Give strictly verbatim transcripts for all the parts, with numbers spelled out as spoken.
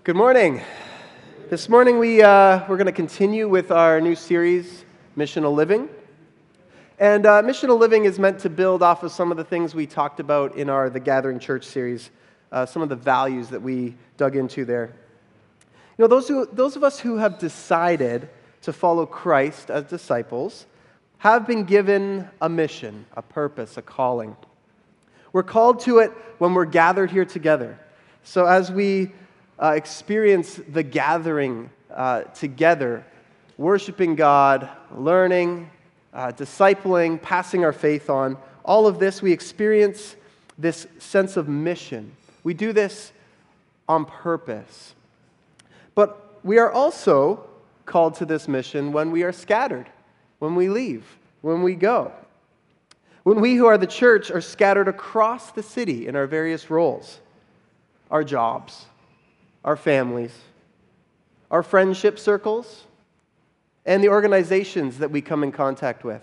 Good morning. This morning we, uh, we're going to continue with our new series, Missional Living. And uh, Missional Living is meant to build off of some of the things we talked about in our The Gathering Church series, uh, some of the values that we dug into there. You know, those, who, those of us who have decided to follow Christ as disciples have been given a mission, a purpose, a calling. We're called to it when we're gathered here together. So as we Uh, experience the gathering uh, together, worshiping God, learning, uh, discipling, passing our faith on. All of this, we experience this sense of mission. We do this on purpose. But we are also called to this mission when we are scattered, when we leave, when we go. When we who are the church are scattered across the city in our various roles, our jobs, our families, our friendship circles, and the organizations that we come in contact with.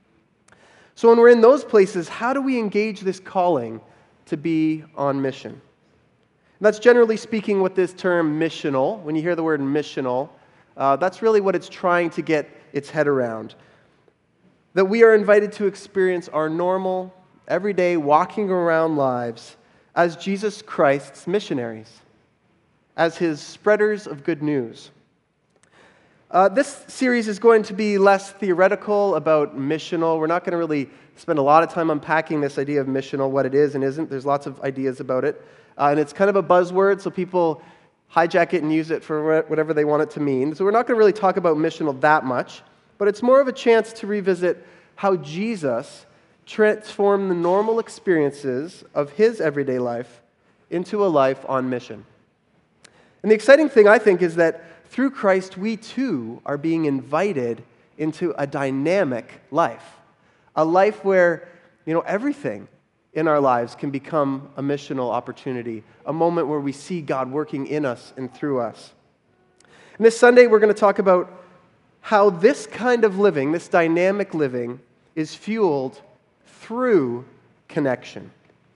So when we're in those places, how do we engage this calling to be on mission? And that's generally speaking what this term missional, when you hear the word missional, uh, that's really what it's trying to get its head around. That we are invited to experience our normal, everyday, walking around lives as Jesus Christ's missionaries, as his spreaders of good news. Uh, this series is going to be less theoretical about missional. We're not going to really spend a lot of time unpacking this idea of missional, what it is and isn't. There's lots of ideas about it. Uh, and it's kind of a buzzword, so people hijack it and use it for whatever they want it to mean. So we're not going to really talk about missional that much, but it's more of a chance to revisit how Jesus transformed the normal experiences of his everyday life into a life on mission. And the exciting thing, I think, is that through Christ, we too are being invited into a dynamic life. A life where, you know, everything in our lives can become a missional opportunity, a moment where we see God working in us and through us. And this Sunday, we're going to talk about how this kind of living, this dynamic living, is fueled through connection.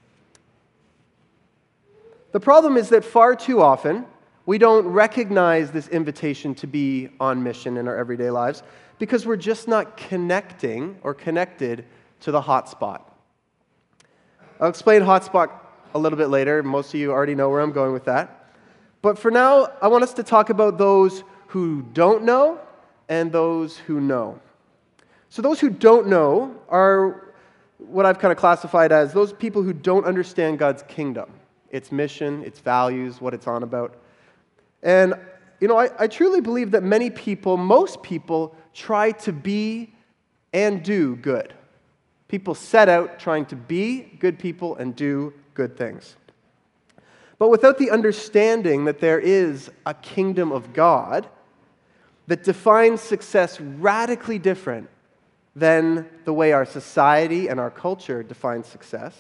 The problem is that far too often, we don't recognize this invitation to be on mission in our everyday lives because we're just not connecting or connected to the hotspot. I'll explain hotspot a little bit later. Most of you already know where I'm going with that. But for now, I want us to talk about those who don't know and those who know. So those who don't know are what I've kind of classified as those people who don't understand God's kingdom, its mission, its values, what it's on about. And, you know, I, I truly believe that many people, most people, try to be and do good. People set out trying to be good people and do good things. But without the understanding that there is a kingdom of God that defines success radically different than the way our society and our culture defines success,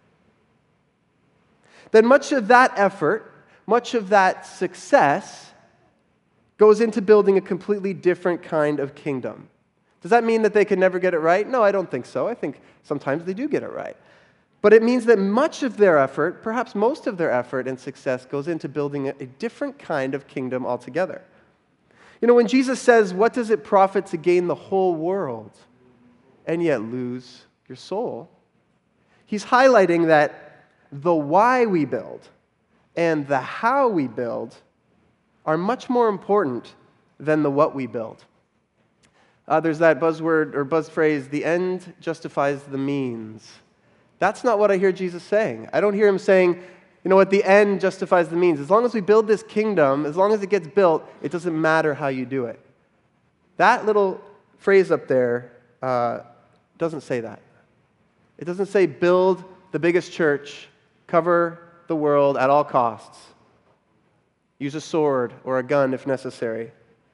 then much of that effort, much of that success goes into building a completely different kind of kingdom. Does that mean that they can never get it right? No, I don't think so. I think sometimes they do get it right. But it means that much of their effort, perhaps most of their effort and success, goes into building a different kind of kingdom altogether. You know, when Jesus says, "What does it profit to gain the whole world and yet lose your soul?" he's highlighting that the why we build and the how we build are much more important than the what we build. Uh, there's that buzzword or buzz phrase, the end justifies the means. That's not what I hear Jesus saying. I don't hear him saying, you know what, the end justifies the means. As long as we build this kingdom, as long as it gets built, it doesn't matter how you do it. That little phrase up there uh, doesn't say that. It doesn't say build the biggest church, cover the world at all costs. Use a sword or a gun if necessary.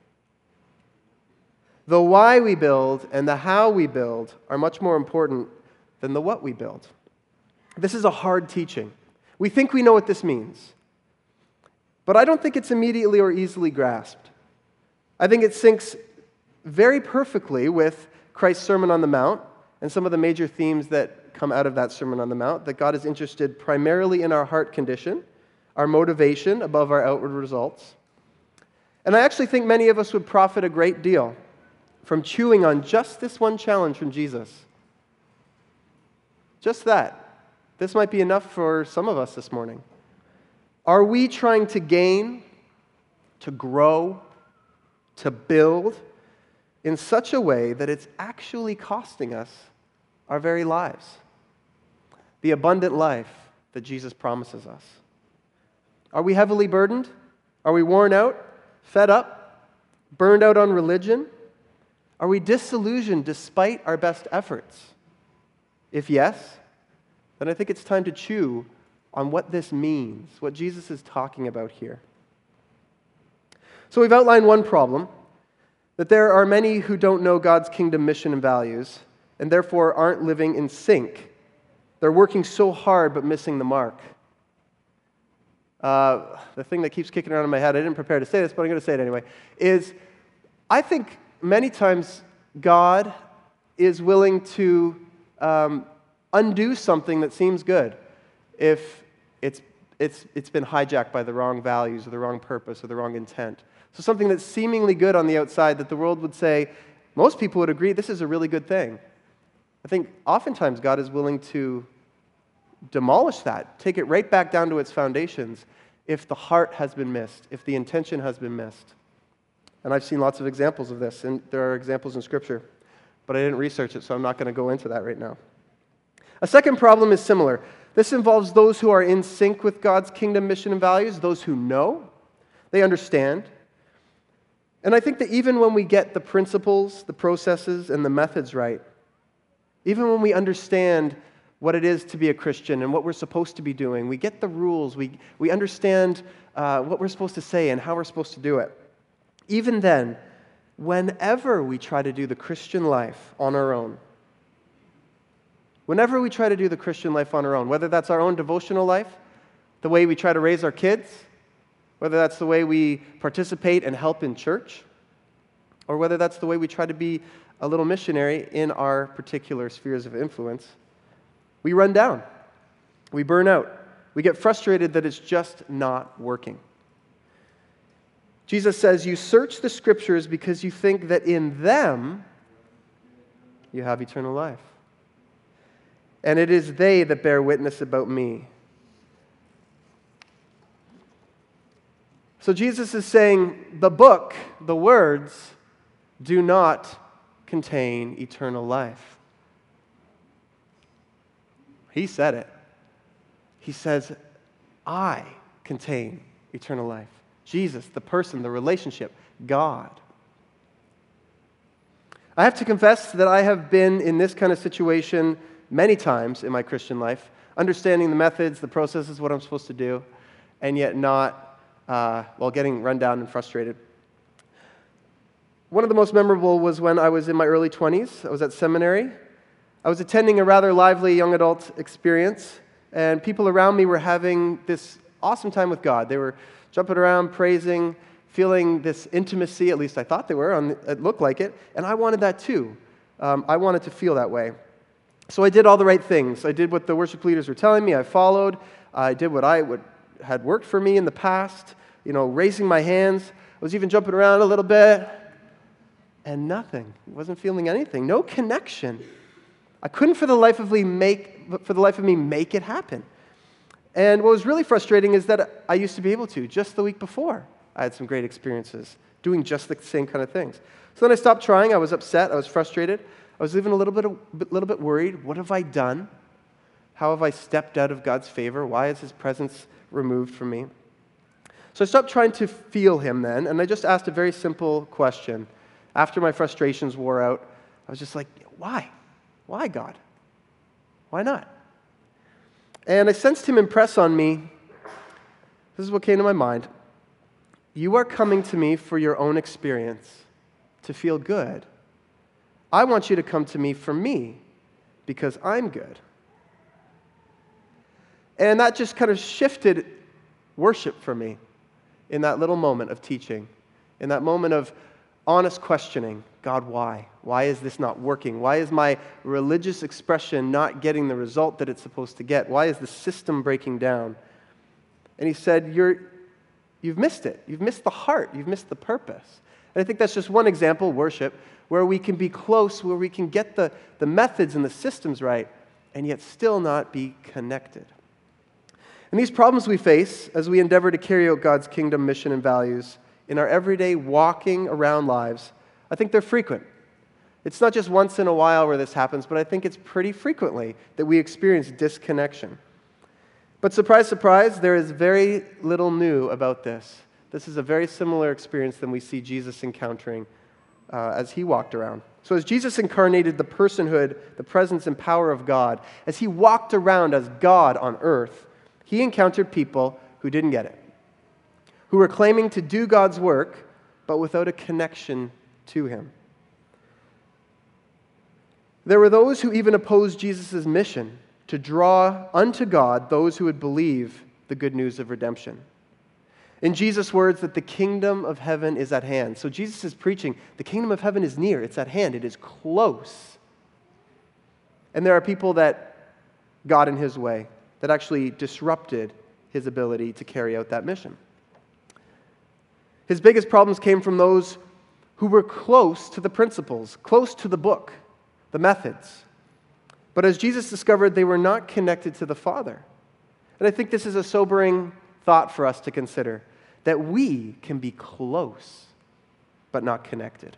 The why we build and the how we build are much more important than the what we build. This is a hard teaching. We think we know what this means, but I don't think it's immediately or easily grasped. I think it syncs very perfectly with Christ's Sermon on the Mount and some of the major themes that come out of that Sermon on the Mount, that God is interested primarily in our heart condition, our motivation above our outward results. And I actually think many of us would profit a great deal from chewing on just this one challenge from Jesus. Just that. This might be enough for some of us this morning. Are we trying to gain, to grow, to build in such a way that it's actually costing us our very lives? The abundant life that Jesus promises us. Are we heavily burdened? Are we worn out, fed up, burned out on religion? Are we disillusioned despite our best efforts? If yes, then I think it's time to chew on what this means, what Jesus is talking about here. So we've outlined one problem, that there are many who don't know God's kingdom mission and values, and therefore aren't living in sync. They're working so hard but missing the mark. Uh, the thing that keeps kicking around in my head, I didn't prepare to say this, but I'm going to say it anyway, is I think many times God is willing to um, undo something that seems good if it's, it's, it's been hijacked by the wrong values or the wrong purpose or the wrong intent. So something that's seemingly good on the outside that the world would say, most people would agree, this is a really good thing. I think oftentimes God is willing to demolish that, take it right back down to its foundations if the heart has been missed, if the intention has been missed. And I've seen lots of examples of this, and there are examples in Scripture, but I didn't research it, so I'm not going to go into that right now. A second problem is similar. This involves those who are in sync with God's kingdom mission and values, those who know, they understand. And I think that even when we get the principles, the processes, and the methods right, even when we understand what it is to be a Christian and what we're supposed to be doing, we get the rules, we, we understand uh, what we're supposed to say and how we're supposed to do it. Even then, whenever we try to do the Christian life on our own, whenever we try to do the Christian life on our own, whether that's our own devotional life, the way we try to raise our kids, whether that's the way we participate and help in church, or whether that's the way we try to be a little missionary in our particular spheres of influence, we run down. We burn out. We get frustrated that it's just not working. Jesus says, you search the Scriptures because you think that in them you have eternal life. And it is they that bear witness about me. So Jesus is saying the book, the words, do not contain eternal life. He said it. He says, I contain eternal life. Jesus, the person, the relationship, God. I have to confess that I have been in this kind of situation many times in my Christian life, understanding the methods, the processes, what I'm supposed to do, and yet not, uh, well, getting run down and frustrated. One of the most memorable was when I was in my early twenties. I was at seminary. I was attending a rather lively young adult experience, and people around me were having this awesome time with God. They were jumping around, praising, feeling this intimacy, at least I thought they were, on, it looked like it, and I wanted that too. Um, I wanted to feel that way. So I did all the right things. I did what the worship leaders were telling me. I followed. I did what I would, had worked for me in the past, you know, raising my hands. I was even jumping around a little bit, and nothing. I wasn't feeling anything. No connection. I couldn't for the life of me make for the life of me make it happen. And what was really frustrating is that I used to be able to. Just the week before, I had some great experiences doing just the same kind of things. So then I stopped trying. I was upset. I was frustrated. I was even a little bit, a little bit worried. What have I done? How have I stepped out of God's favor? Why is His presence removed from me? So I stopped trying to feel Him then, and I just asked a very simple question. After my frustrations wore out, I was just like, why? Why, God? Why not? And I sensed Him impress on me. This is what came to my mind. You are coming to me for your own experience, to feel good. I want you to come to me for me, because I'm good. And that just kind of shifted worship for me in that little moment of teaching, in that moment of honest questioning. God, why? Why is this not working? Why is my religious expression not getting the result that it's supposed to get? Why is the system breaking down? And he said, You're, you've missed it. You've missed the heart. You've missed the purpose. And I think that's just one example, worship, where we can be close, where we can get the, the methods and the systems right, and yet still not be connected. And these problems we face as we endeavor to carry out God's kingdom mission and values in our everyday walking around lives, I think they're frequent. It's not just once in a while where this happens, but I think it's pretty frequently that we experience disconnection. But surprise, surprise, there is very little new about this. This is a very similar experience than we see Jesus encountering uh, as he walked around. So as Jesus incarnated the personhood, the presence and power of God, as he walked around as God on earth, he encountered people who didn't get it, who were claiming to do God's work, but without a connection to him. There were those who even opposed Jesus' mission to draw unto God those who would believe the good news of redemption. In Jesus' words, that the kingdom of heaven is at hand. So Jesus is preaching, the kingdom of heaven is near, it's at hand, it is close. And there are people that got in his way, that actually disrupted his ability to carry out that mission. His biggest problems came from those who were close to the principles, close to the book, the methods. But as Jesus discovered, they were not connected to the Father. And I think this is a sobering thought for us to consider, that we can be close, but not connected.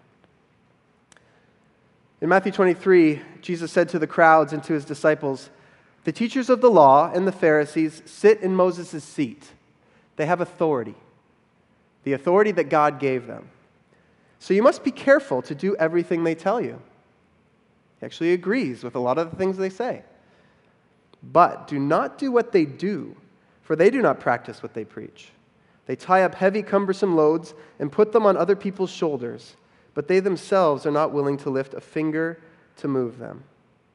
In Matthew twenty-three, Jesus said to the crowds and to his disciples, "The teachers of the law and the Pharisees sit in Moses' seat. They have authority, the authority that God gave them. So you must be careful to do everything they tell you." He actually agrees with a lot of the things they say. "But do not do what they do, for they do not practice what they preach. They tie up heavy, cumbersome loads and put them on other people's shoulders, but they themselves are not willing to lift a finger to move them."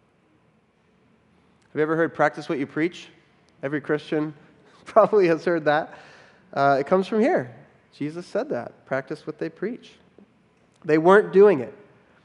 Have you ever heard "practice what you preach"? Every Christian probably has heard that. Uh, it comes from here. Jesus said that. Practice what they preach. They weren't doing it.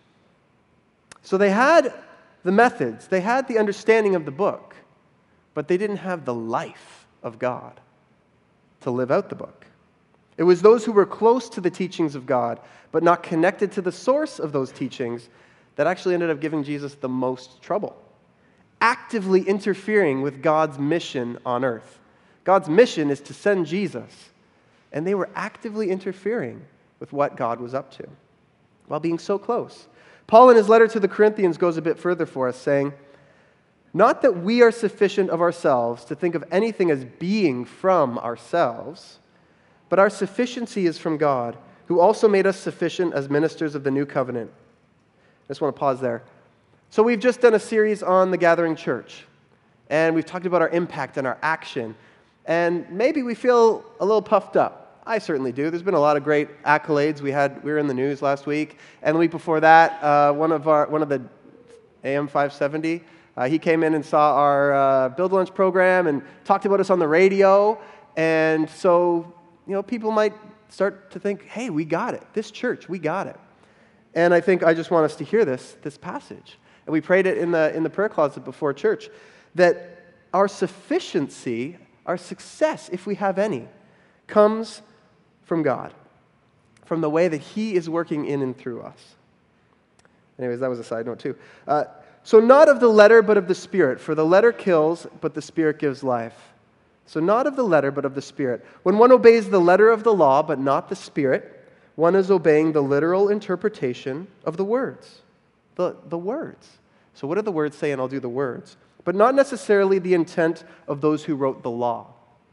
So they had the methods, they had the understanding of the book, but they didn't have the life of God to live out the book. It was those who were close to the teachings of God, but not connected to the source of those teachings, that actually ended up giving Jesus the most trouble, actively interfering with God's mission on earth. God's mission is to send Jesus, and they were actively interfering with what God was up to, while being so close. Paul, in his letter to the Corinthians, goes a bit further for us, saying, "Not that we are sufficient of ourselves to think of anything as being from ourselves, but our sufficiency is from God, who also made us sufficient as ministers of the new covenant." I just want to pause there. So we've just done a series on the Gathering Church, and we've talked about our impact and our action, and maybe we feel a little puffed up. I certainly do. There's been a lot of great accolades. We had we were in the news last week, and the week before that, uh, one of our one of the A M five seventy, uh, he came in and saw our uh, Build Lunch program and talked about us on the radio. And so, you know, people might start to think, "Hey, we got it. This church, we got it." And I think I just want us to hear this this passage. And we prayed it in the in the prayer closet before church, that our sufficiency, our success, if we have any, comes from God, from the way that he is working in and through us. Anyways, that was a side note too. Uh, so not of the letter, but of the Spirit. For the letter kills, but the Spirit gives life. So not of the letter, but of the Spirit. When one obeys the letter of the law, but not the Spirit, one is obeying the literal interpretation of the words. The, the words. So what do the words say? And I'll do the words. But not necessarily the intent of those who wrote the law.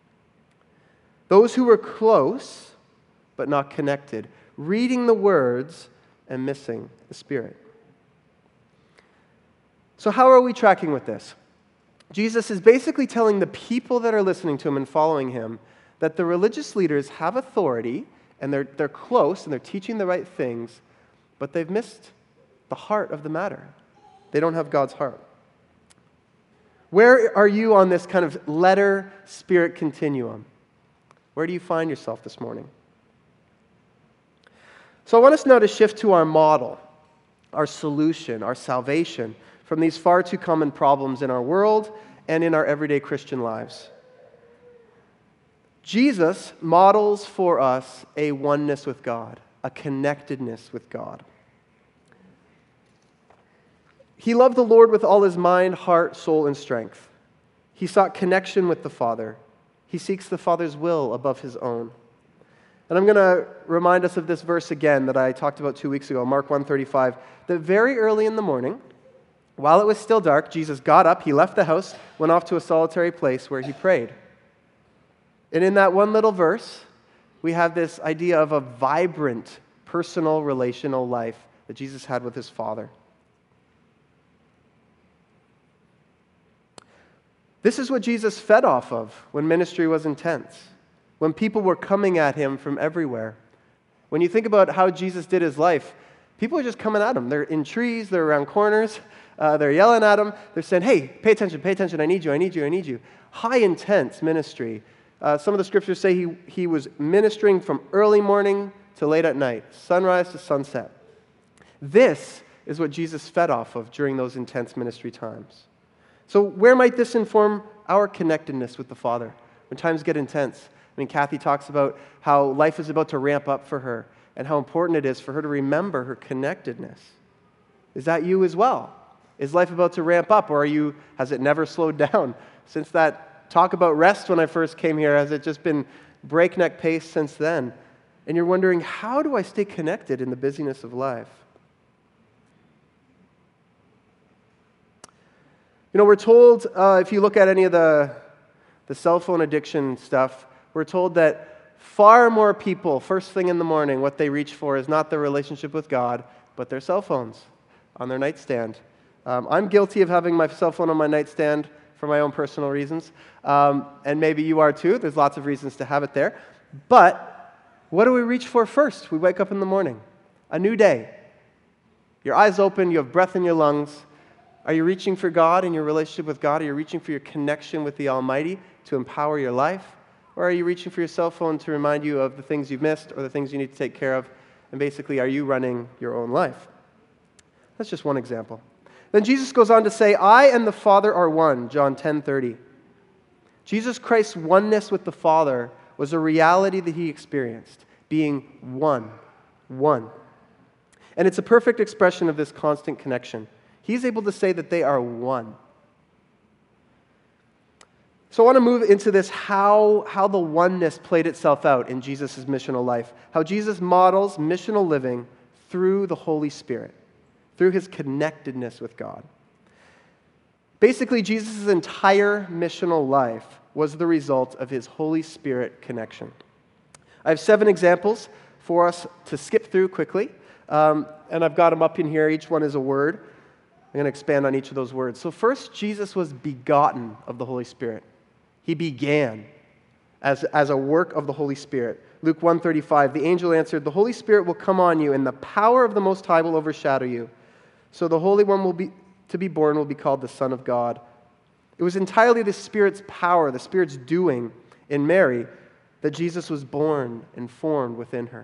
Those who were close, but not connected, reading the words and missing the Spirit. So how are we tracking with this? Jesus is basically telling the people that are listening to him and following him that the religious leaders have authority, and they're, they're close, and they're teaching the right things, but they've missed the heart of the matter. They don't have God's heart. Where are you on this kind of letter-spirit continuum? Where do you find yourself this morning? So I want us now to shift to our model, our solution, our salvation from these far too common problems in our world and in our everyday Christian lives. Jesus models for us a oneness with God, a connectedness with God. He loved the Lord with all his mind, heart, soul, and strength. He sought connection with the Father. He seeks the Father's will above his own. And I'm going to remind us of this verse again that I talked about two weeks ago, Mark one thirty-five, that very early in the morning, while it was still dark, Jesus got up, he left the house, went off to a solitary place where he prayed. And in that one little verse, we have this idea of a vibrant, personal, relational life that Jesus had with his Father. This is what Jesus fed off of when ministry was intense, when people were coming at him from everywhere. When you think about how Jesus did his life, people are just coming at him. They're in trees, they're around corners, uh, they're yelling at him. They're saying, hey, pay attention, pay attention, I need you, I need you, I need you. High intense ministry. Uh, some of the scriptures say he, he was ministering from early morning to late at night, sunrise to sunset. This is what Jesus fed off of during those intense ministry times. So where might this inform our connectedness with the Father when times get intense? I mean, Kathy talks about how life is about to ramp up for her and how important it is for her to remember her connectedness. Is that you as well? Is life about to ramp up, or are you, has it never slowed down? Since that talk about rest when I first came here, has it just been breakneck pace since then? And you're wondering, how do I stay connected in the busyness of life? You know, we're told, uh, if you look at any of the, the cell phone addiction stuff, we're told that far more people, first thing in the morning, what they reach for is not their relationship with God, but their cell phones on their nightstand. Um, I'm guilty of having my cell phone on my nightstand for my own personal reasons, um, and maybe you are too. There's lots of reasons to have it there. But what do we reach for first? We wake up in the morning, a new day. Your eyes open, you have breath in your lungs. Are you reaching for God in your relationship with God? Are you reaching for your connection with the Almighty to empower your life? Or are you reaching for your cell phone to remind you of the things you've missed or the things you need to take care of? And basically, are you running your own life? That's just one example. Then Jesus goes on to say, I and the Father are one, John ten thirty. Jesus Christ's oneness with the Father was a reality that he experienced, being one, one. And it's a perfect expression of this constant connection. He's able to say that they are one. So I want to move into this, how, how the oneness played itself out in Jesus' missional life. How Jesus models missional living through the Holy Spirit, through his connectedness with God. Basically, Jesus' entire missional life was the result of his Holy Spirit connection. I have seven examples for us to skip through quickly, um, and I've got them up in here. Each one is a word. I'm going to expand on each of those words. So first, Jesus was begotten of the Holy Spirit. He began as, as a work of the Holy Spirit. Luke one thirty-five, the angel answered, the Holy Spirit will come on you, and the power of the Most High will overshadow you. So the Holy One will be to be born will be called the Son of God. It was entirely the Spirit's power, the Spirit's doing in Mary, that Jesus was born and formed within her.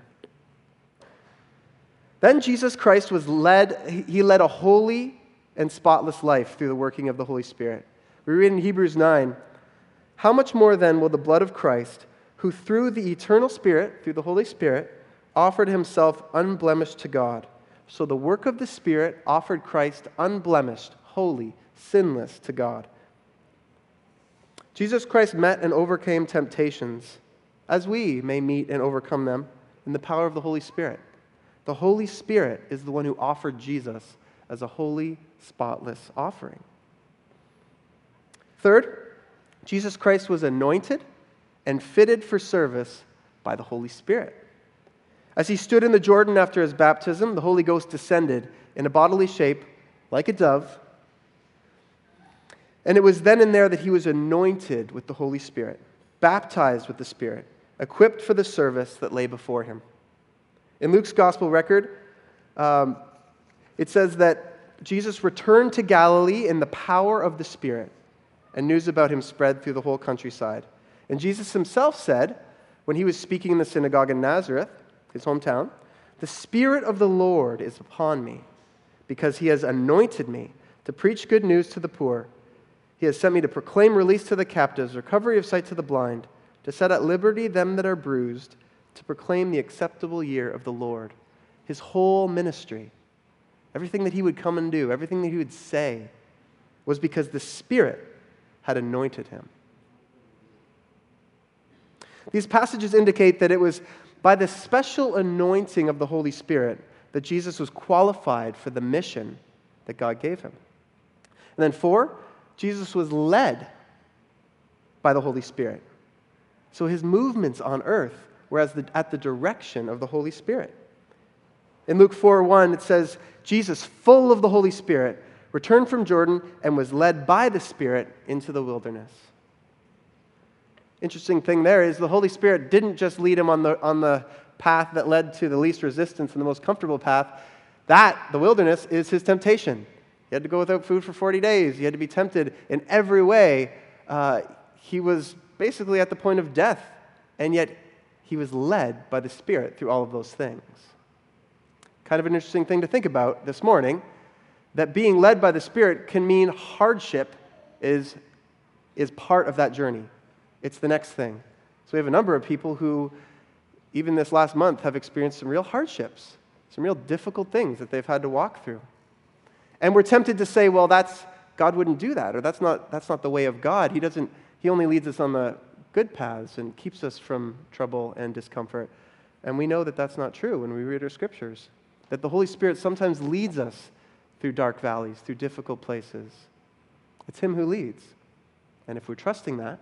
Then Jesus Christ was led, he led a holy and spotless life through the working of the Holy Spirit. We read in Hebrews nine, how much more then will the blood of Christ, who through the eternal Spirit, through the Holy Spirit, offered himself unblemished to God. So the work of the Spirit offered Christ unblemished, holy, sinless to God. Jesus Christ met and overcame temptations, as we may meet and overcome them in the power of the Holy Spirit. The Holy Spirit is the one who offered Jesus as a holy, spotless offering. Third, Jesus Christ was anointed and fitted for service by the Holy Spirit. As he stood in the Jordan after his baptism, the Holy Ghost descended in a bodily shape like a dove. And it was then and there that he was anointed with the Holy Spirit, baptized with the Spirit, equipped for the service that lay before him. In Luke's gospel record, um, it says that Jesus returned to Galilee in the power of the Spirit, and news about him spread through the whole countryside. And Jesus himself said, when he was speaking in the synagogue in Nazareth, his hometown, the Spirit of the Lord is upon me, because he has anointed me to preach good news to the poor. He has sent me to proclaim release to the captives, recovery of sight to the blind, to set at liberty them that are bruised, to proclaim the acceptable year of the Lord. His whole ministry, everything that he would come and do, everything that he would say, was because the Spirit had anointed him. These passages indicate that it was by the special anointing of the Holy Spirit that Jesus was qualified for the mission that God gave him. And then four, Jesus was led by the Holy Spirit. So his movements on earth were as the, at the direction of the Holy Spirit. In Luke four one, it says, Jesus, full of the Holy Spirit, returned from Jordan and was led by the Spirit into the wilderness. Interesting thing there is the Holy Spirit didn't just lead him on the, on the path that led to the least resistance and the most comfortable path. That, the wilderness, is his temptation. He had to go without food for forty days. He had to be tempted in every way. Uh, he was basically at the point of death, and yet he was led by the Spirit through all of those things. Kind of an interesting thing to think about this morning, that being led by the Spirit can mean hardship is, is part of that journey. It's the next thing. So we have a number of people who, even this last month, have experienced some real hardships, some real difficult things that they've had to walk through. And we're tempted to say, well, that's God wouldn't do that, or that's not that's not the way of God. He doesn't. He only leads us on the good paths and keeps us from trouble and discomfort. And we know that that's not true when we read our scriptures. That the Holy Spirit sometimes leads us through dark valleys, through difficult places. It's Him who leads. And if we're trusting that,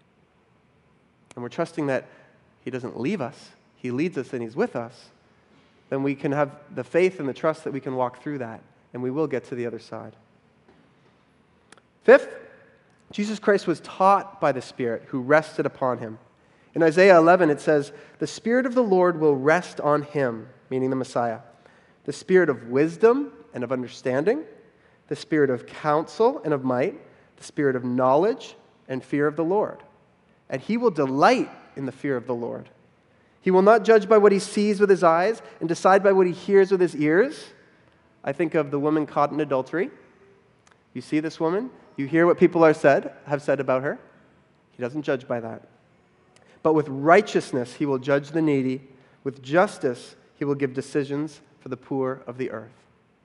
and we're trusting that He doesn't leave us, He leads us and He's with us, then we can have the faith and the trust that we can walk through that, and we will get to the other side. Fifth, Jesus Christ was taught by the Spirit who rested upon Him. In Isaiah eleven, it says, "The Spirit of the Lord will rest on Him," meaning the Messiah. "The Spirit of wisdom and of understanding, the Spirit of counsel and of might, the Spirit of knowledge and fear of the Lord. And He will delight in the fear of the Lord. He will not judge by what he sees with his eyes and decide by what he hears with his ears." I think of the woman caught in adultery. You see this woman, you hear what people are said, have said about her. He doesn't judge by that. "But with righteousness He will judge the needy. With justice He will give decisions for the poor of the earth."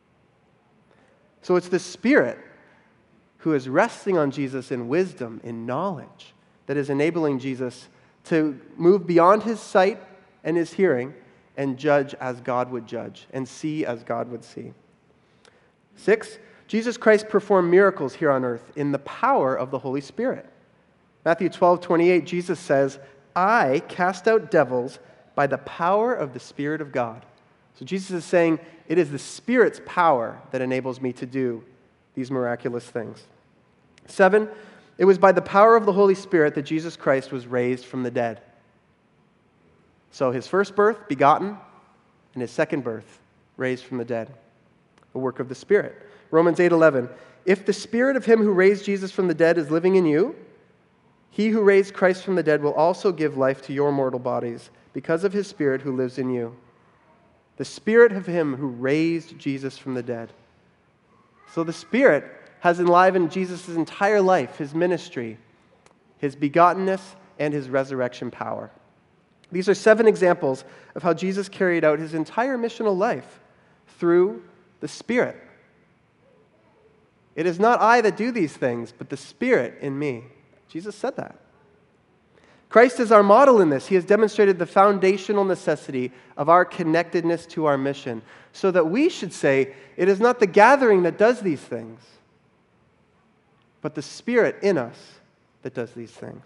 So it's the Spirit who is resting on Jesus in wisdom, in knowledge, that is enabling Jesus to move beyond his sight and his hearing and judge as God would judge and see as God would see. Six, Jesus Christ performed miracles here on earth in the power of the Holy Spirit. Matthew twelve twenty-eight, Jesus says, "I cast out devils by the power of the Spirit of God." So Jesus is saying, it is the Spirit's power that enables me to do these miraculous things. Seven, it was by the power of the Holy Spirit that Jesus Christ was raised from the dead. So his first birth, begotten, and his second birth, raised from the dead. The work of the Spirit. Romans eight eleven, "If the Spirit of Him who raised Jesus from the dead is living in you, He who raised Christ from the dead will also give life to your mortal bodies because of His Spirit who lives in you." The Spirit of Him who raised Jesus from the dead. So the Spirit has enlivened Jesus' entire life, His ministry, His begottenness, and His resurrection power. These are seven examples of how Jesus carried out His entire missional life through the Spirit. "It is not I that do these things, but the Spirit in me." Jesus said that. Christ is our model in this. He has demonstrated the foundational necessity of our connectedness to our mission, so that we should say, it is not the gathering that does these things, but the Spirit in us that does these things.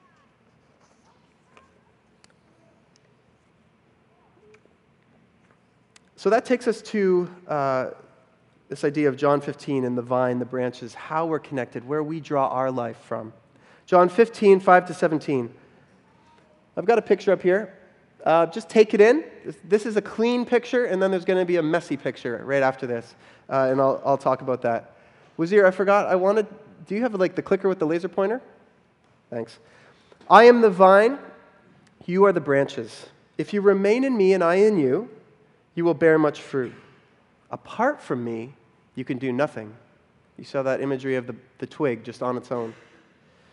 So that takes us to uh, this idea of John fifteen and the vine, the branches, how we're connected, where we draw our life from. John fifteen, five to seventeen. I've got a picture up here. Uh, just take it in. This, this is a clean picture, and then there's going to be a messy picture right after this, uh, and I'll, I'll talk about that. Wazir, I forgot, I wanted, do you have like the clicker with the laser pointer? Thanks. "I am the vine, you are the branches. If you remain in me and I in you, you will bear much fruit. Apart from me, you can do nothing." You saw that imagery of the, the twig just on its own.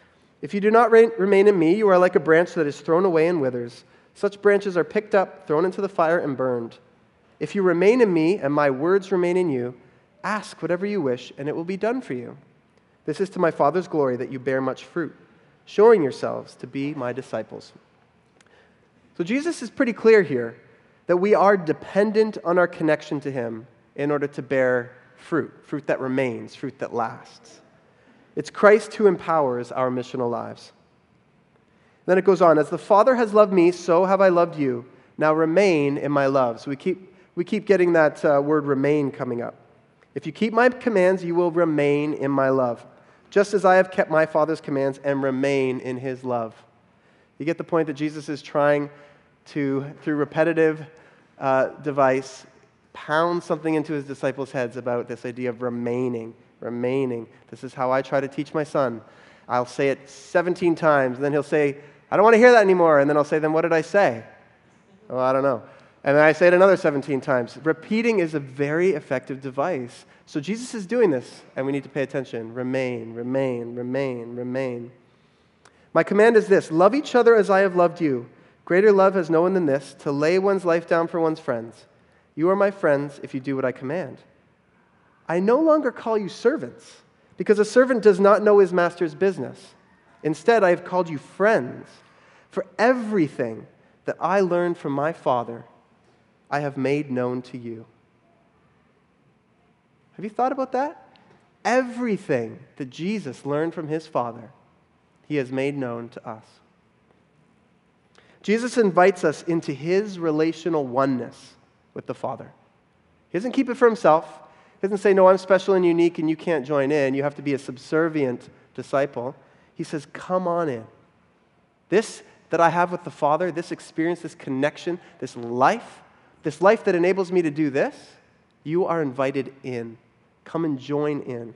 If you do not re- remain in me, you are like a branch that is thrown away and withers. Such branches are picked up, thrown into the fire, and burned. If you remain in me, and my words remain in you, ask whatever you wish, and it will be done for you. This is to my Father's glory that you bear much fruit, showing yourselves to be my disciples. So Jesus is pretty clear here that we are dependent on our connection to him in order to bear fruit, fruit that remains, fruit that lasts. It's Christ who empowers our missional lives. Then it goes on, as the Father has loved me, so have I loved you. Now remain in my love. So we keep, we keep getting that uh, word remain coming up. If you keep my commands, you will remain in my love, just as I have kept my Father's commands and remain in his love. You get the point that Jesus is trying to, through repetitive uh, device, pound something into his disciples' heads about this idea of remaining. Remaining. This is how I try to teach my son. I'll say it seventeen times, and then he'll say, I don't want to hear that anymore. And then I'll say, then what did I say? Oh, I don't know. And then I say it another seventeen times. Repeating is a very effective device. So Jesus is doing this, and we need to pay attention. Remain, remain, remain, remain. My command is this: love each other as I have loved you. Greater love has no one than this, to lay one's life down for one's friends. You are my friends if you do what I command. I no longer call you servants, because a servant does not know his master's business. Instead, I have called you friends. For everything that I learned from my Father, I have made known to you. Have you thought about that? Everything that Jesus learned from his Father, he has made known to us. Jesus invites us into his relational oneness with the Father. He doesn't keep it for himself. He doesn't say, no, I'm special and unique and you can't join in. You have to be a subservient disciple. He says, come on in. This that I have with the Father, this experience, this connection, this life, this life that enables me to do this, you are invited in. Come and join in.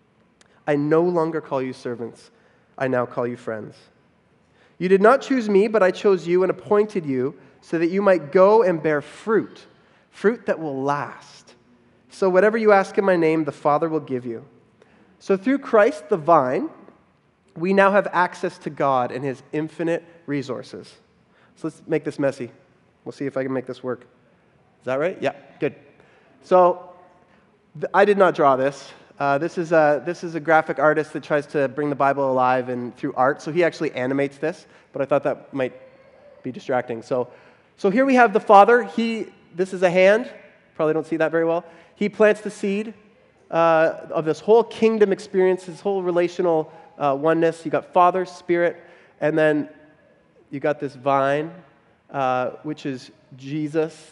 I no longer call you servants. I now call you friends. You did not choose me, but I chose you and appointed you so that you might go and bear fruit, fruit that will last. So whatever you ask in my name, the Father will give you. So through Christ, the vine, we now have access to God and his infinite resources. So let's make this messy. We'll see if I can make this work. Is that right? Yeah, good. So th- I did not draw this. Uh, this is a this is a graphic artist that tries to bring the Bible alive and through art. So he actually animates this, but I thought that might be distracting. So so here we have the Father. He this is a hand. Probably don't see that very well. He plants the seed uh, of this whole kingdom experience, this whole relational uh, oneness. You got Father, Spirit, and then you got this vine, uh, which is Jesus,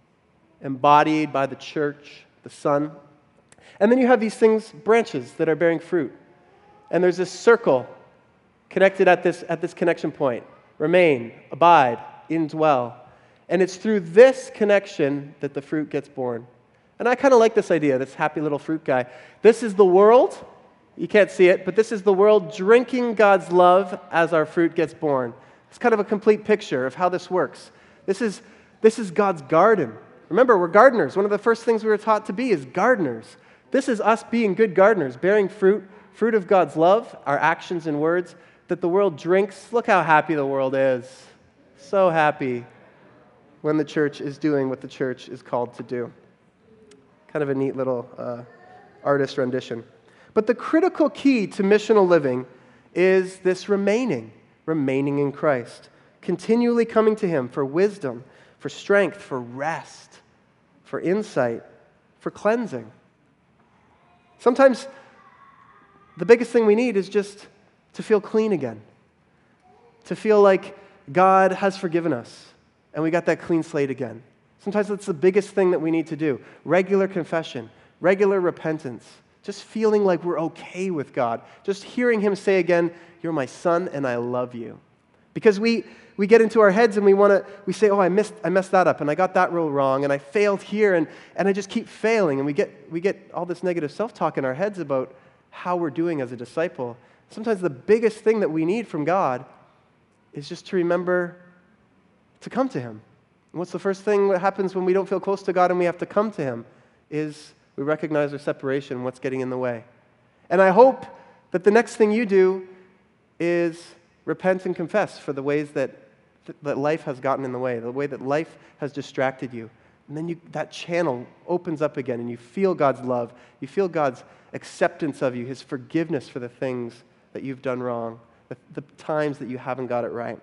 embodied by the church, the Son. And then you have these things, branches that are bearing fruit. And there's this circle connected at this, at this connection point. Remain, abide, indwell. And it's through this connection that the fruit gets born. And I kind of like this idea, this happy little fruit guy. This is the world. You can't see it, but this is the world drinking God's love as our fruit gets born. It's kind of a complete picture of how this works. This is, this is God's garden. Remember, we're gardeners. One of the first things we were taught to be is gardeners. This is us being good gardeners, bearing fruit, fruit of God's love, our actions and words, that the world drinks. Look how happy the world is. So happy when the church is doing what the church is called to do. Kind of a neat little uh, artist rendition. But the critical key to missional living is this remaining, remaining in Christ, continually coming to him for wisdom, for strength, for rest, for insight, for cleansing. Sometimes the biggest thing we need is just to feel clean again, to feel like God has forgiven us and we got that clean slate again. Sometimes that's the biggest thing that we need to do. Regular confession, regular repentance, just feeling like we're okay with God, just hearing him say again, you're my son and I love you. Because we, we get into our heads and we want to, we say, oh, I missed, I messed that up and I got that real wrong and I failed here and, and I just keep failing. And we get, we get all this negative self-talk in our heads about how we're doing as a disciple. Sometimes the biggest thing that we need from God is just to remember to come to him. And what's the first thing that happens when we don't feel close to God and we have to come to him is we recognize our separation, what's getting in the way. And I hope that the next thing you do is repent and confess for the ways that, that life has gotten in the way, the way that life has distracted you. And then you, that channel opens up again, and you feel God's love. You feel God's acceptance of you, His forgiveness for the things that you've done wrong, the, the times that you haven't got it right.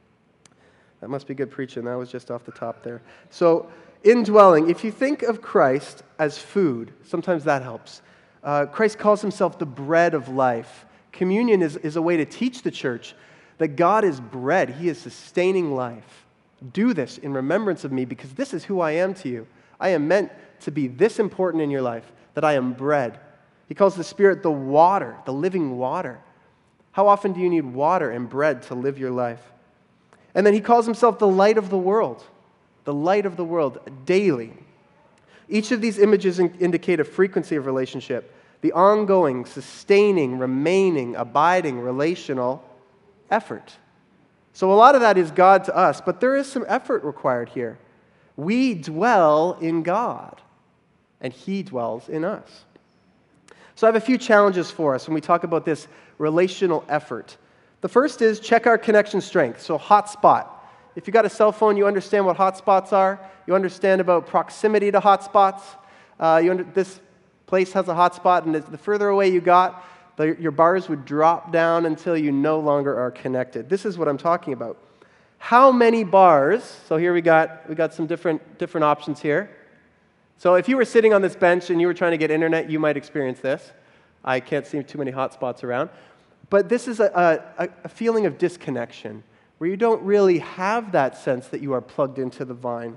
That must be good preaching. That was just off the top there. So, indwelling, if you think of Christ as food, sometimes that helps. Uh, Christ calls Himself the bread of life. Communion is, is a way to teach the church that God is bread. He is sustaining life. Do this in remembrance of me, because this is who I am to you. I am meant to be this important in your life, that I am bread. He calls the Spirit the water, the living water. How often do you need water and bread to live your life? And then He calls Himself the light of the world, the light of the world daily. Each of these images in- indicate a frequency of relationship, the ongoing, sustaining, remaining, abiding, relational effort. So a lot of that is God to us, but there is some effort required here. We dwell in God, and He dwells in us. So I have a few challenges for us when we talk about this relational effort. The first is check our connection strength, so hotspot. If you got a cell phone, you understand what hotspots are. You understand about proximity to hotspots. Uh, you under, this place has a hotspot, and the further away you got, the, your bars would drop down until you no longer are connected. This is what I'm talking about. How many bars? So here we got we got some different different options here. So if you were sitting on this bench and you were trying to get internet, you might experience this. I can't see too many hotspots around. But this is a, a, a feeling of disconnection, where you don't really have that sense that you are plugged into the vine.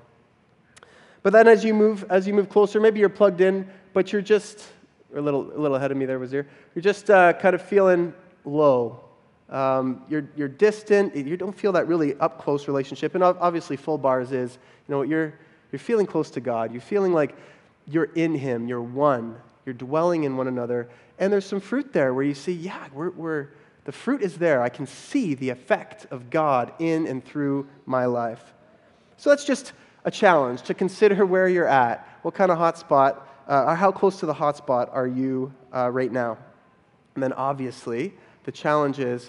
But then as you move as you move closer, maybe you're plugged in, but you're just, or a little, a little ahead of me there was here, you're just uh, kind of feeling low. Um, you're, you're distant, you don't feel that really up-close relationship, and obviously full bars is, you know, you're, you're feeling close to God, you're feeling like you're in Him, you're one, you're dwelling in one another, and there's some fruit there where you see, yeah, we're, we're the fruit is there. I can see the effect of God in and through my life. So that's just a challenge to consider where you're at. What kind of hotspot, uh, or how close to the hotspot are you uh, right now? And then obviously, the challenge is,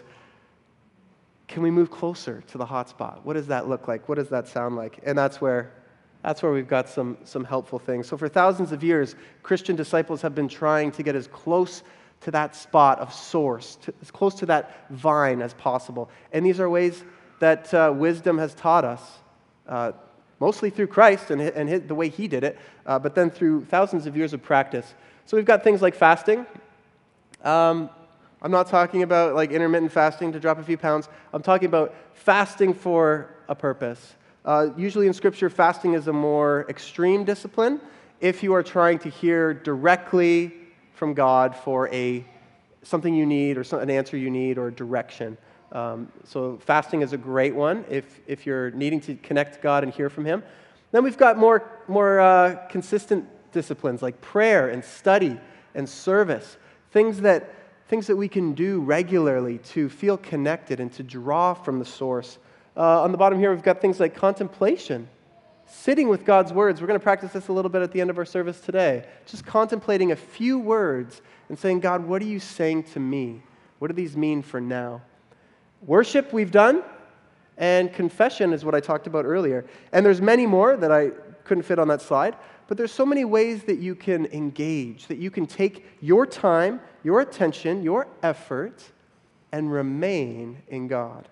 can we move closer to the hotspot? What does that look like? What does that sound like? And that's where that's where we've got some, some helpful things. So for thousands of years, Christian disciples have been trying to get as close to that spot of source, to, as close to that vine as possible. And these are ways that uh, wisdom has taught us, uh, mostly through Christ and, and his, the way He did it, uh, but then through thousands of years of practice. So we've got things like fasting. Um, I'm not talking about like intermittent fasting to drop a few pounds. I'm talking about fasting for a purpose. Uh, usually in Scripture, fasting is a more extreme discipline if you are trying to hear directly from God for a something you need or some, an answer you need or direction. Um, so fasting is a great one if if you're needing to connect to God and hear from Him. Then we've got more more uh, consistent disciplines like prayer and study and service, things that things that we can do regularly to feel connected and to draw from the source. Uh, on the bottom here, we've got things like contemplation, sitting with God's words. We're going to practice this a little bit at the end of our service today. Just contemplating a few words and saying, God, what are you saying to me? What do these mean for now? Worship we've done, and confession is what I talked about earlier. And there's many more that I couldn't fit on that slide, but there's so many ways that you can engage, that you can take your time, your attention, your effort, and remain in God.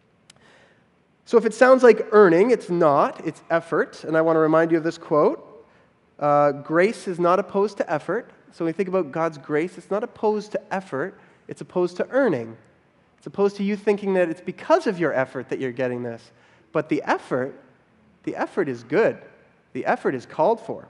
So if it sounds like earning, it's not. It's effort. And I want to remind you of this quote. Uh, grace is not opposed to effort. So when we think about God's grace, it's not opposed to effort. It's opposed to earning. It's opposed to you thinking that it's because of your effort that you're getting this. But the effort, the effort is good. The effort is called for.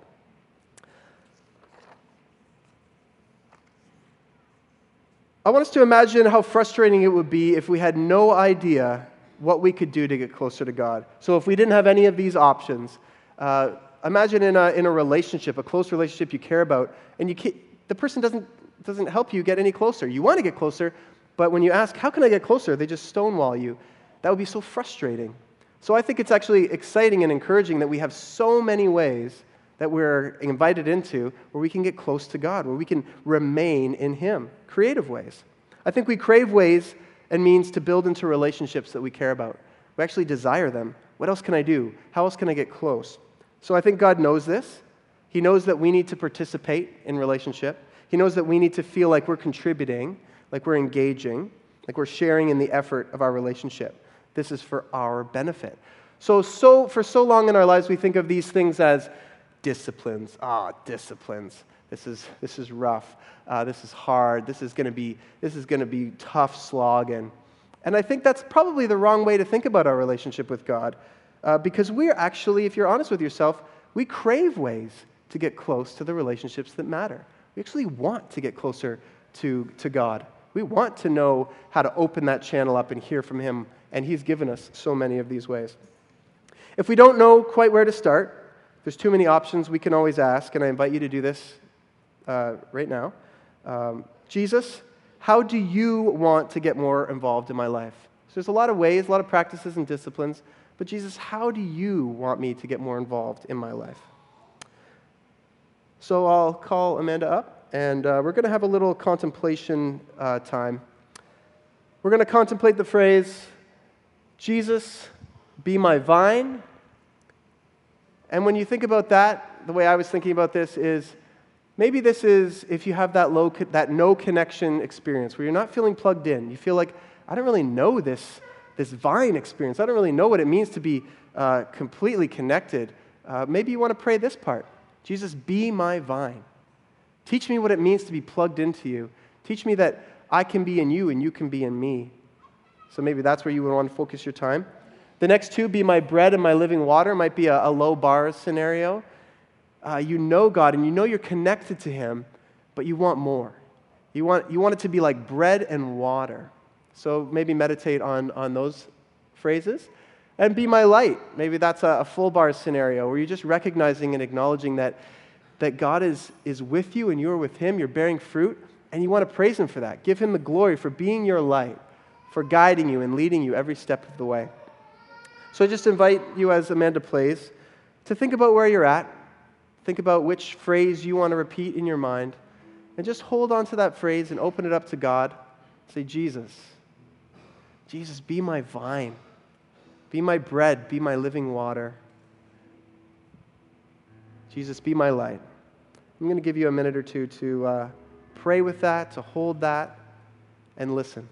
I want us to imagine how frustrating it would be if we had no idea what we could do to get closer to God. So if we didn't have any of these options, uh, imagine in a in a relationship, a close relationship you care about, and you can't, the person doesn't doesn't help you get any closer. You want to get closer, but when you ask, how can I get closer? They just stonewall you. That would be so frustrating. So I think it's actually exciting and encouraging that we have so many ways that we're invited into where we can get close to God, where we can remain in Him. Creative ways. I think we crave ways and means to build into relationships that we care about. We actually desire them. What else can I do? How else can I get close? So I think God knows this. He knows that we need to participate in relationship. He knows that we need to feel like we're contributing, like we're engaging, like we're sharing in the effort of our relationship. This is for our benefit. So, so for so long in our lives, we think of these things as disciplines. Ah, disciplines. This is this is rough. Uh, this is hard. This is going to be this is going to be tough slogging. And I think that's probably the wrong way to think about our relationship with God, uh, because we're actually, if you're honest with yourself, we crave ways to get close to the relationships that matter. We actually want to get closer to, to God. We want to know how to open that channel up and hear from Him, and He's given us so many of these ways. If we don't know quite where to start, there's too many options, we can always ask, and I invite you to do this uh, right now. Um, Jesus, how do you want to get more involved in my life? So there's a lot of ways, a lot of practices and disciplines, but Jesus, how do you want me to get more involved in my life? So I'll call Amanda up, and uh, we're going to have a little contemplation uh, time. We're going to contemplate the phrase, Jesus, be my vine. And when you think about that, the way I was thinking about this is, maybe this is if you have that low, that no connection experience where you're not feeling plugged in. You feel like, I don't really know this, this vine experience. I don't really know what it means to be uh, completely connected. Uh, maybe you want to pray this part. Jesus, be my vine. Teach me what it means to be plugged into you. Teach me that I can be in you and you can be in me. So maybe that's where you would want to focus your time. The next two, be my bread and my living water, might be a, a low bars scenario. Uh, you know God and you know you're connected to Him, but you want more. You want, you want it to be like bread and water. So maybe meditate on, on those phrases. And be my light. Maybe that's a, a full bars scenario where you're just recognizing and acknowledging that, that God is, is with you and you're with Him, you're bearing fruit, and you want to praise Him for that. Give Him the glory for being your light, for guiding you and leading you every step of the way. So I just invite you, as Amanda plays, to think about where you're at. Think about which phrase you want to repeat in your mind, and just hold on to that phrase and open it up to God. Say, Jesus, Jesus, be my vine. Be my bread, be my living water. Jesus, be my light. I'm going to give you a minute or two to uh, pray with that, to hold that, and listen.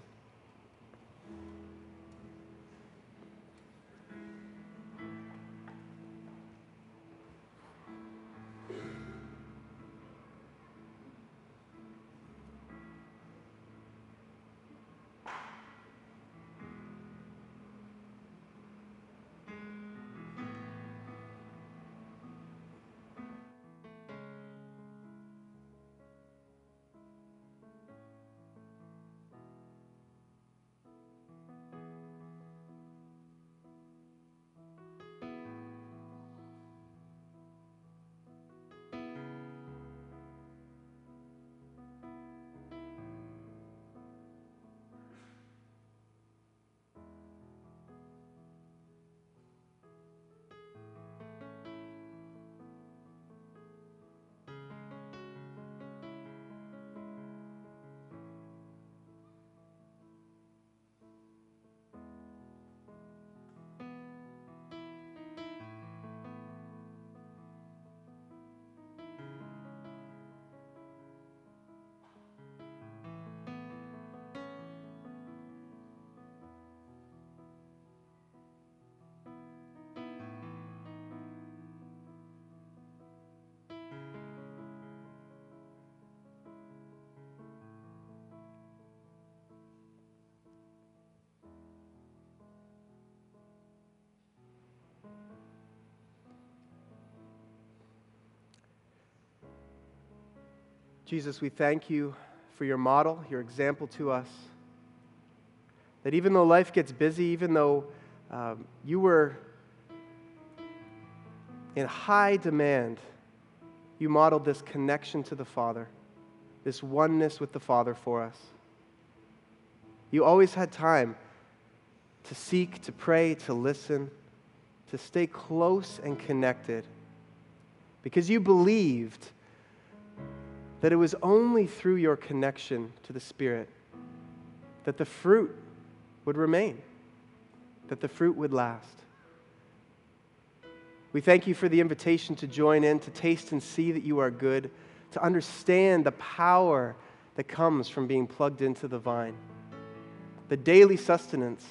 Jesus, we thank you for your model, your example to us. That even though life gets busy, even though um, you were in high demand, you modeled this connection to the Father, this oneness with the Father for us. You always had time to seek, to pray, to listen, to stay close and connected, because you believed that it was only through your connection to the Spirit that the fruit would remain, that the fruit would last. We thank you for the invitation to join in, to taste and see that you are good, to understand the power that comes from being plugged into the vine, the daily sustenance.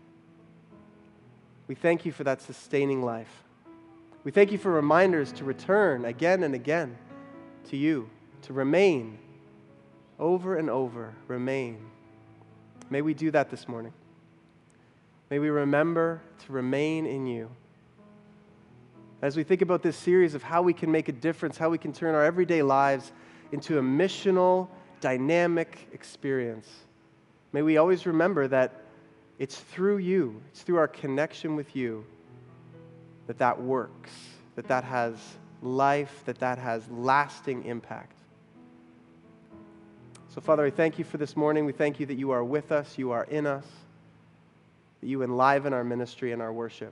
We thank you for that sustaining life. We thank you for reminders to return again and again to you, to remain over and over, remain. May we do that this morning. May we remember to remain in you. As we think about this series of how we can make a difference, how we can turn our everyday lives into a missional, dynamic experience, may we always remember that it's through you, it's through our connection with you, that that works, that that has life, that that has lasting impact. So, Father, I thank you for this morning. We thank you that you are with us, you are in us, that you enliven our ministry and our worship.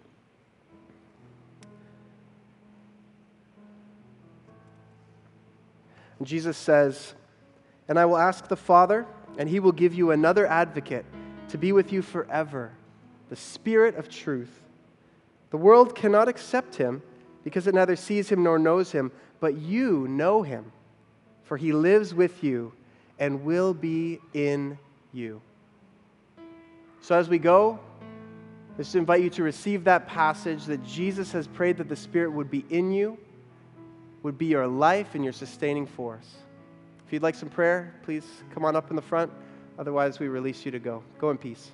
And Jesus says, "And I will ask the Father, and he will give you another advocate to be with you forever, the Spirit of truth. The world cannot accept him because it neither sees him nor knows him, but you know him, for he lives with you and will be in you." So as we go, I just invite you to receive that passage that Jesus has prayed that the Spirit would be in you, would be your life and your sustaining force. If you'd like some prayer, please come on up in the front. Otherwise, we release you to go. Go in peace.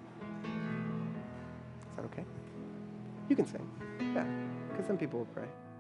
Is that okay? You can sing. Yeah, because then people will pray.